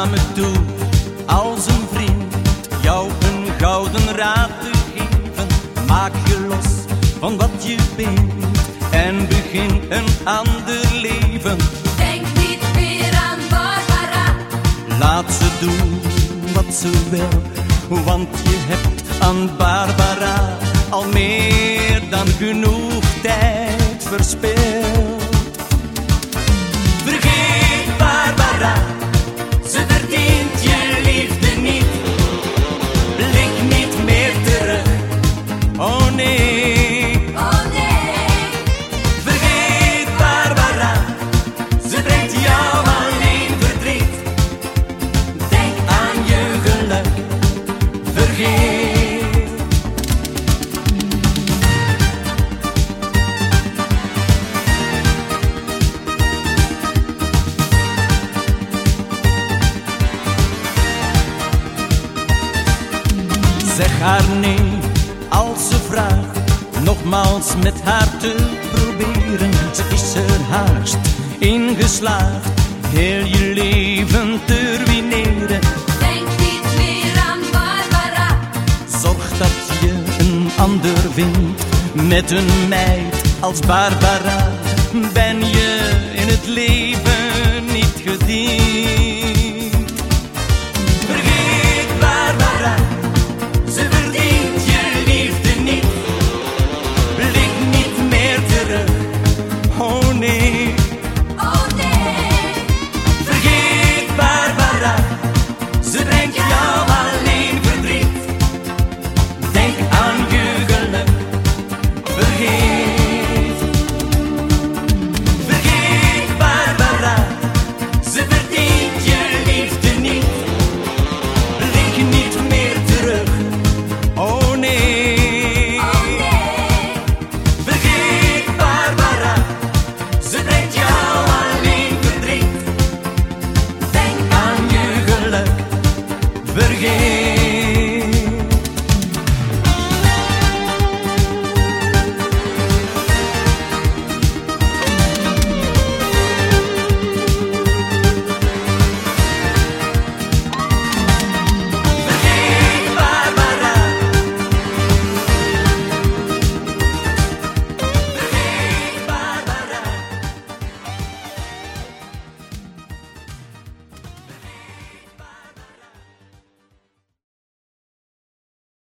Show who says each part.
Speaker 1: me toe als een vriend jou een gouden raad te geven. Maak je los van wat je bent en begin een ander leven.
Speaker 2: Denk niet meer aan Barbara.
Speaker 1: Laat ze doen wat ze wil, want je hebt aan Barbara al meer dan genoeg tijd verspild. Vergeet Barbara, ze verdient je liefde niet. Blik niet meer terug, oh nee.
Speaker 2: Oh nee.
Speaker 1: Vergeet Barbara, ze brengt jou alleen verdriet. Denk aan je geluk, vergeet. Zeg haar nee als ze vraagt, nogmaals met haar te proberen. Ze is er haast in geslaagd heel je leven te ruïneren.
Speaker 2: Denk niet meer aan Barbara.
Speaker 1: Zorg dat je een ander vindt. Met een meid als Barbara ben je in het leven niet gediend.